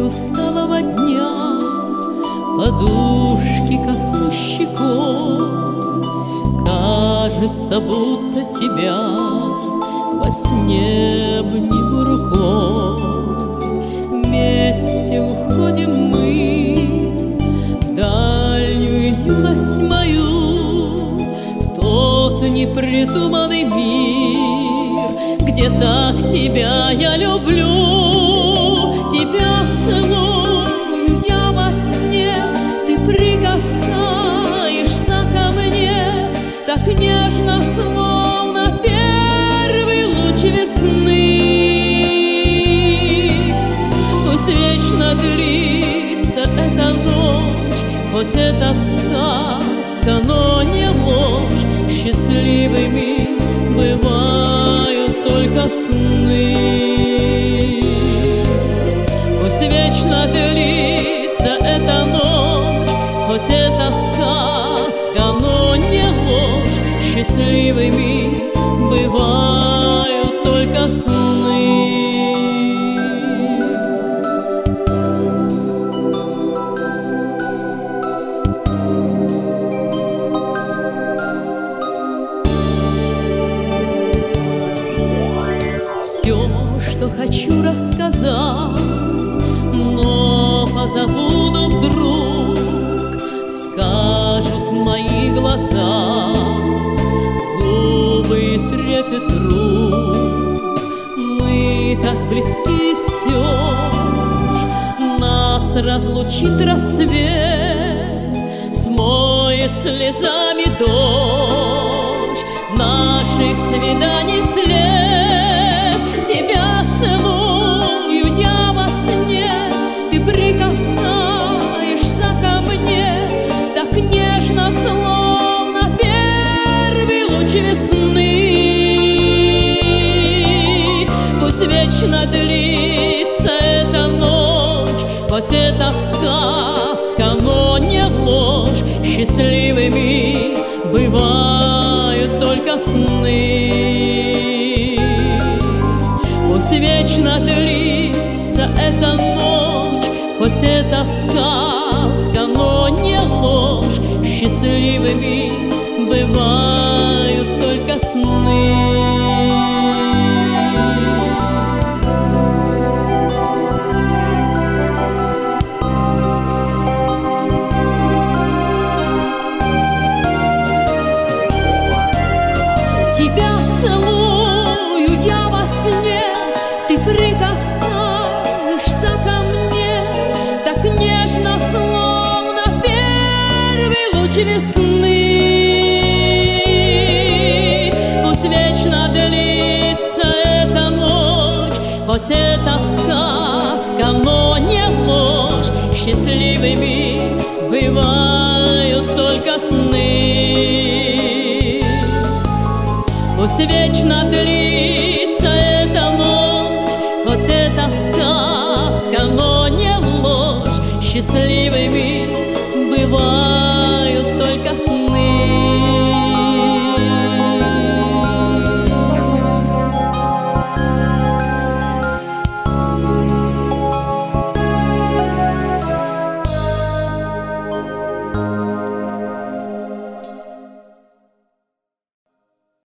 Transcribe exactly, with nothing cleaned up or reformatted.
усталого дня подушки коснусь щекой. Кажется, будто тебя во сне обниму рукой. Вместе уходим мы в дальнюю юность мою, в тот непридуманный мир, где так тебя я люблю. Тебя целую я во сне, ты прикасаешься ко мне так нежно, словно первый луч весны. Пусть вечно длится эта ночь, хоть это сказка, но не ложь. Счастливыми бывают только сны. Пусть вечно длится эта ночь, хоть это сказка, но не ложь. Счастливыми бывают только сны. Все, что хочу рассказать, но позабуду вдруг, скажут мои глаза, губы трепет рук. Мы так близки, все ж нас разлучит рассвет, смоет слезами дождь наших свиданий след. Тебя целую я во сне, ты прикасаешься ко мне так нежно, словно первый луч весны. Пусть вечно длится эта ночь, хоть это сказка, но не ложь. Счастливыми бывают только сны. Пусть вечно длится эта ночь, хоть это сказка, но не ложь. Счастливыми бывают только сны. Тебя целую я во сне, ты прикасаешься ко мне так нежно, словно первый луч весны. Пусть вечно длится эта ночь, хоть это сказка, но не ложь. Счастливыми бывают только сны. Пусть вечно длится эта ночь, хоть это сказка, но не ложь. Счастливыми